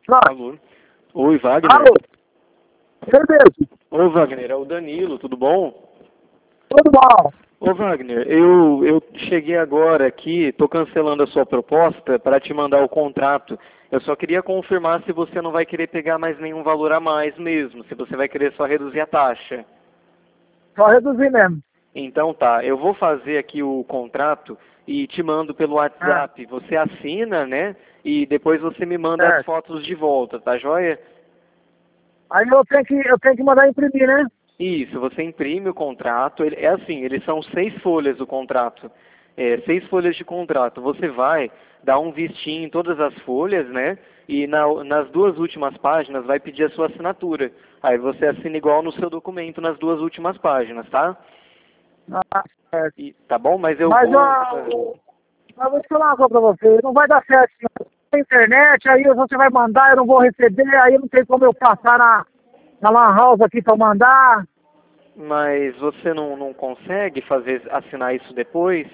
Alô? Oi, Wagner. Alô? Beleza. Ô, Wagner, é o Danilo, tudo bom? Tudo bom? Ô, Wagner, eu cheguei agora aqui, tô cancelando a sua proposta para te mandar o contrato. Eu só queria confirmar se você não vai querer pegar mais nenhum valor a mais mesmo, se você vai querer só reduzir a taxa. Só reduzir mesmo. Então tá, eu vou fazer aqui o contrato e te mando pelo WhatsApp. Você assina, né? E depois você me manda as Certo. fotos de volta, tá joia? Aí eu tenho que mandar imprimir, né? Isso, você imprime o contrato. É assim, eles são 6 folhas o contrato. 6 folhas de contrato. Você vai dar um vistinho em todas as folhas, né? E nas duas últimas páginas vai pedir a sua assinatura. Aí você assina igual no seu documento nas duas últimas páginas, tá? Ah, certo. Tá bom? Mas eu Mas, vou. mas vou te falar uma coisa pra você. Não vai dar certo. Não. Na internet, aí você vai mandar, eu não vou receber, aí não tem como eu passar na Lan House aqui pra mandar. Mas você não consegue assinar isso depois?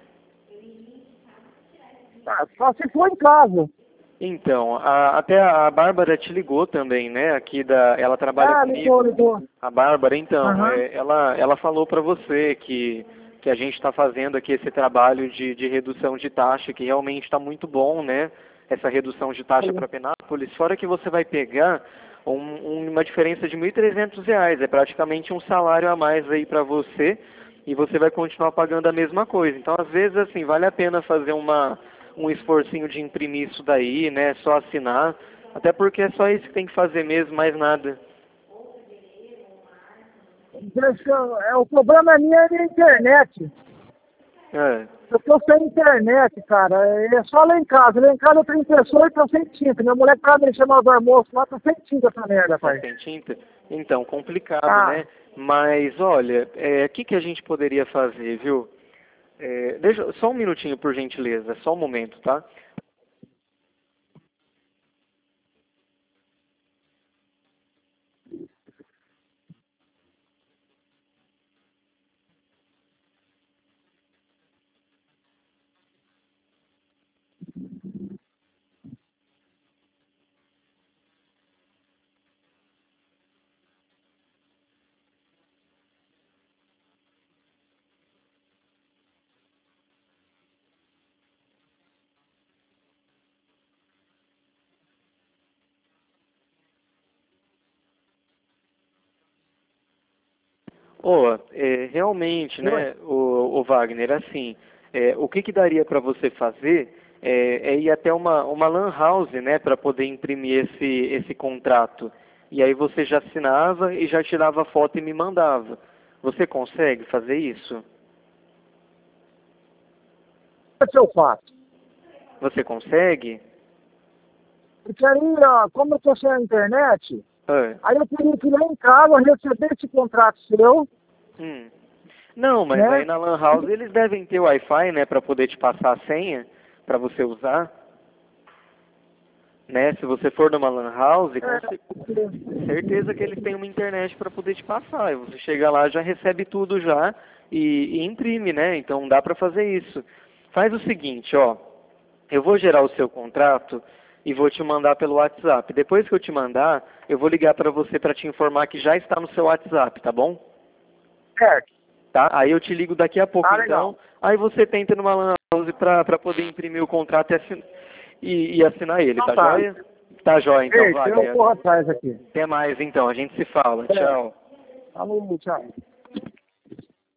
Ah, só se for em casa. Então, até a Bárbara te ligou também, né? Ela trabalha Ah, comigo. ligou. A Bárbara, então, Aham. ela falou para você que a gente está fazendo aqui esse trabalho de redução de taxa, que realmente está muito bom, né? Essa redução de taxa para Penápolis. Fora que você vai pegar uma diferença de R$ 1.300. É praticamente um salário a mais aí para você e você vai continuar pagando a mesma coisa. Então, às vezes, assim, vale a pena fazer um esforcinho de imprimir isso daí, né? Só assinar. Até porque é só isso que tem que fazer mesmo, mais nada. O problema é minha internet. É. Eu tô sem internet, cara. É só lá em casa. Lá em casa eu tenho impressora e tô sem tinta. Meu moleque tá mexendo no almoço lá, tá sem tinta essa merda, Tá pai. sem tinta? Então, complicado, Ah, né? Mas, olha, o que que a gente poderia fazer, viu? Deixa, só um minutinho, por gentileza. Só um momento, tá? Realmente, oi. né, o Wagner, assim, o que que daria para você fazer é ir até uma lan house, né, para poder imprimir esse contrato. E aí você já assinava e já tirava foto e me mandava. Você consegue fazer isso? O que eu faço? Você consegue? Porque aí, ó, como eu tô sem a internet, É. aí eu teria que ir lá em casa receber esse contrato seu, Hum. Não, mas aí né? na lan house eles devem ter Wi-Fi, né, para poder te passar a senha para você usar, né? Se você for numa lan house, certeza que eles têm uma internet para poder te passar. E você chega lá, já recebe tudo já e imprime, né? Então dá para fazer isso. Faz o seguinte, ó. Eu vou gerar o seu contrato e vou te mandar pelo WhatsApp. Depois que eu te mandar, eu vou ligar para você para te informar que já está no seu WhatsApp, tá bom? Certo. Tá? Aí eu te ligo daqui a pouco, Tá então. legal. Aí você tenta numa lan house para poder imprimir o contrato e assinar ele, Então tá tá. joia? Tá joia, então, Ei, eu Wagner. corro atrás aqui. Até mais, então. A gente se fala. Certo. Tchau. Falou, tchau.